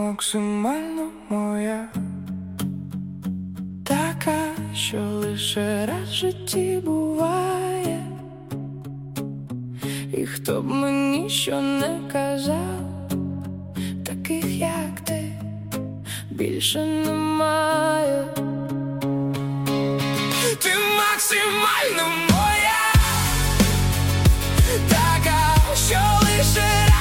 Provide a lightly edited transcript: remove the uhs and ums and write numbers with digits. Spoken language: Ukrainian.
максимально моя, така, що лише раз в житті буває. І хто б мені що не казав, таких як ти більше немає. Ти максимально моя, така, що лише раз